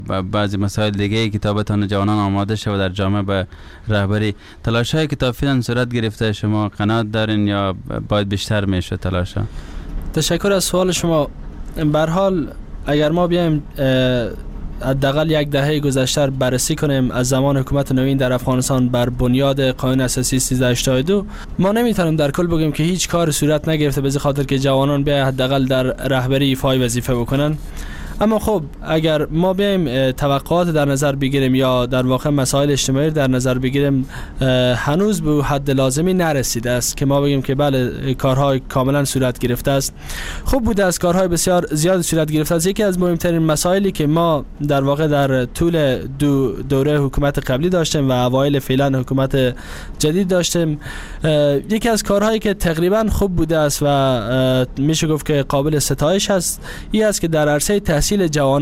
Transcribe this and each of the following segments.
بعضی مسائل دیگه کتابتان جوانان آماده شود در جامعه به رهبری. تلاش‌های کتاب فعلا صورت گرفته، شما قناعت دارین یا باید بیشتر میشه تلاش‌ها؟ تشکر از سوال شما. به هر حال اگر ما بیایم حداقل یک دهه گذشته بررسی کنیم از زمان حکومت نوین در افغانستان بر بنیاد قانون اساسی 1382، ما نمیتونیم در کل بگیم که هیچ کار صورت نگرفته به خاطر که جوانان بیاین حداقل در رهبری ایفای وظیفه بکنن. اما خب اگر ما بیایم توقعات در نظر بگیریم یا در واقع مسائل اجتماعی در نظر بگیریم، هنوز به حد لازمی نرسیده است که ما بگیم که بله کارهای کاملا صورت گرفته است. خوب بوده است، کارهای بسیار زیاد صورت گرفته است. یکی از مهمترین مسائلی که ما در واقع در طول دوره حکومت قبلی داشتیم و اوایل فعلا حکومت جدید داشتیم، یکی از کارهایی که تقریبا خوب بوده است و میشه گفت که قابل ستایش است این است که در عرصه تحصیل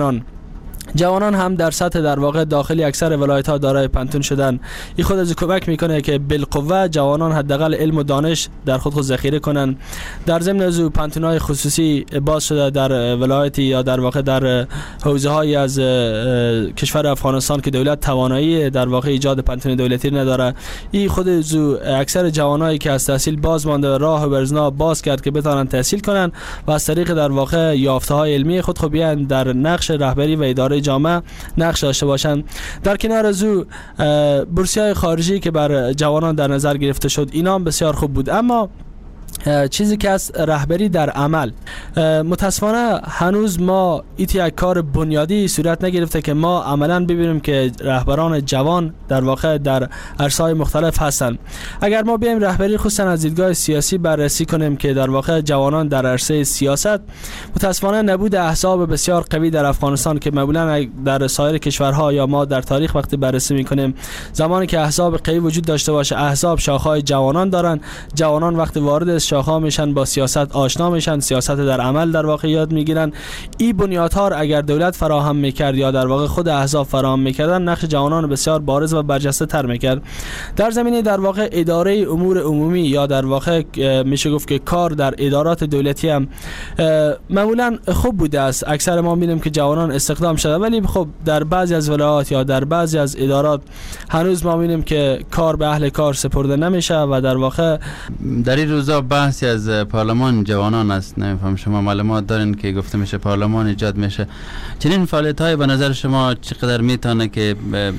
جوانان هم در سطح در واقع داخلی اکثر ولایت‌ها دارای پانتون شدن. این خود از کمک میکنه که بالقوه جوانان حداقل علم و دانش در خود ذخیره کنن. در ضمن از پانتون‌های خصوصی باز شده در ولایتی یا در واقع در حوزه‌های از کشور افغانستان که دولت توانایی در واقع ایجاد پانتون دولتی نداره. این خود از اکثر جوانایی که از تحصیل باز مانده راه و برزنا باز کرد که بتونن تحصیل کنن و از طریق در واقع یافته‌های علمی خود بیان در نقش رهبری و اداره جامعه نقش داشته باشند. در کنار از او بورسیه‌های خارجی که بر جوانان در نظر گرفته شد اینا هم بسیار خوب بود. اما چیزی که از رهبری در عمل متاسفانه هنوز ما یک کار بنیادی صورت نگرفته که ما عملا ببینیم که رهبران جوان در واقع در عرصه‌های مختلف هستند. اگر ما بیایم رهبری خصوصا از دیدگاه سیاسی بررسی کنیم که در واقع جوانان در عرصه سیاست، متاسفانه نبود احزاب بسیار قوی در افغانستان که معمولا در سایر کشورها یا ما در تاریخ وقتی بررسی میکنیم زمانی که احزاب قوی وجود داشته باشه، احزاب شاخه‌های جوانان دارن، جوانان وقتی وارد شاخه‌ها میشن با سیاست آشنا میشن، سیاست در عمل در واقع یاد میگیرن. این بنیادها اگر دولت فراهم میکرد یا در واقع خود احزاب فراهم میکردن، نقش جوانان بسیار بارز و برجسته تر میکرد. در زمینه در واقع اداره امور عمومی یا در واقع میشه گفت که کار در ادارات دولتی هم معمولا خوب بوده است. اکثر ما میبینیم که جوانان استخدام شده، ولی خب در بعضی از ولایات یا در بعضی از ادارات هنوز ما میبینیم که کار به اهل کار سپرده نمیشه و در واقع در این روزا بحثی از پارلمان جوانان است. نمیفهم شما معلومات دارین که گفته میشه پارلمان ایجاد میشه. چنین فعالیت‌های به نظر شما چقدر میتونه که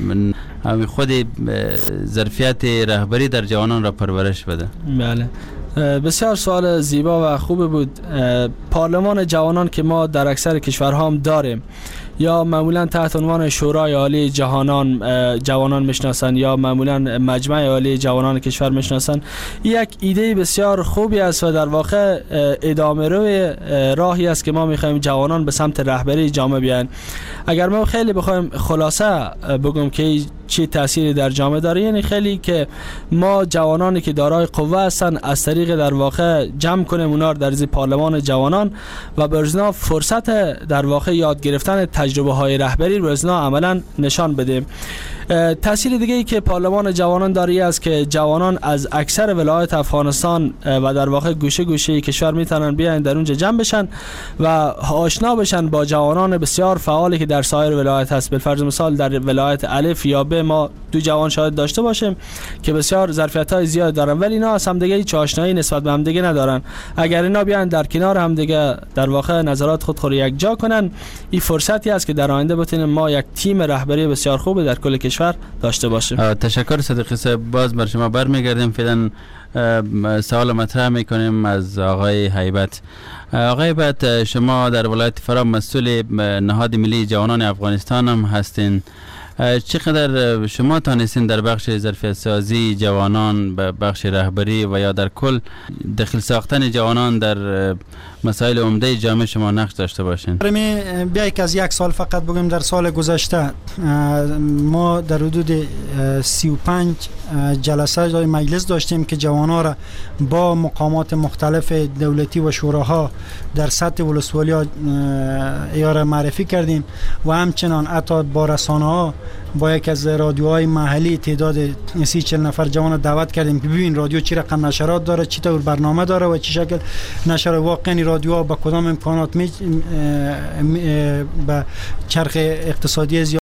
خود ظرفیت رهبری در جوانان را پرورش بده؟ بله، بسیار سوال زیبا و خوب بود. پارلمان جوانان که ما در اکثر کشورها هم داریم یا معمولا تحت عنوان شورای عالی جوانان میشناسن یا معمولا مجمع عالی جوانان کشور میشناسن، یک ایده بسیار خوبی است و در واقع ادامه روی راهی است که ما میخوایم جوانان به سمت رهبری جامعه بیان. اگر ما خیلی بخوایم خلاصه بگم که چی تأثیری در جامعه داره، یعنی خیلی که ما جوانانی که دارای قوه هستن از طریق در واقع جمع کنیم اونا در زیر پارلمان جوانان و برزنا فرصت در واقع یاد گرفتن تجربه های رهبری برزنا عملا نشان بدیم. تأثیر دیگه ای که پارلمان جوانان داره است که جوانان از اکثر ولایات افغانستان و در واقع گوشه گوشه کشور میتونن بیان در اونجا جمع بشن و آشنا بشن با جوانان بسیار فعالی که در سایر ولایت هست. بالفرض مثال در ولایت الف یا ب ما دو جوان شاید داشته باشیم که بسیار ظرفیت‌های زیاد دارن، ولی اینا از هم دیگه هیچ آشنایی نسبت به هم دیگه ندارن. اگر اینا بیان در کنار هم دیگه در واقع نظرات خود یک جا کنن، این فرصتی است که در آینده بتونیم ما یک تیم رهبری بسیار خوب در کل کشور داشته باشیم. تشکر صدیقی صاحب. باز بر شما برمیگردیم. فعلا سوال مطرح میکنیم از آقای هیبت. آقای هیبت، شما در ولایت فرا مسئول نهاد ملی جوانان افغانستان هم هستین. چقدر شما تانستین در بخش ظرفیت سازی جوانان به بخش رهبری و یا در کل دخل ساختن جوانان در مسائل عمده جامعه شما نقش داشته باشین؟ بیایی که از یک سال فقط بگم، در سال گذشته ما در حدود 35 جلسه جای مجلس داشتیم که جوانان را با مقامات مختلف دولتی و شوراها در سطح ولسوالی ها معرفی کردیم و همچنان حتی با رسانه ها با یک از رادیوهای محلی تعداد 30-40 نفر جوان دعوت کردیم که ببین رادیو چی رقم نشرات داره، چی طور برنامه داره و چی شکل نشر. واقعا رادیوها با کدام امکانات به چرخ اقتصادی